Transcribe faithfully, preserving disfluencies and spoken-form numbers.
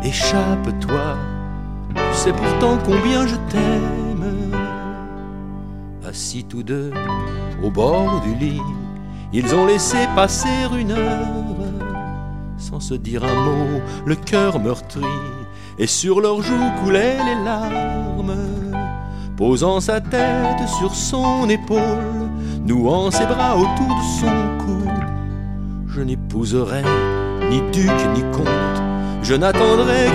échappe-toi, tu sais pourtant combien je t'aime. Assis tous deux au bord du lit, ils ont laissé passer une heure, sans se dire un mot, le cœur meurtri, et sur leurs joues coulaient les larmes. Posant sa tête sur son épaule, nouant ses bras autour de son cou, je n'épouserai ni duc ni comte, je n'attendrai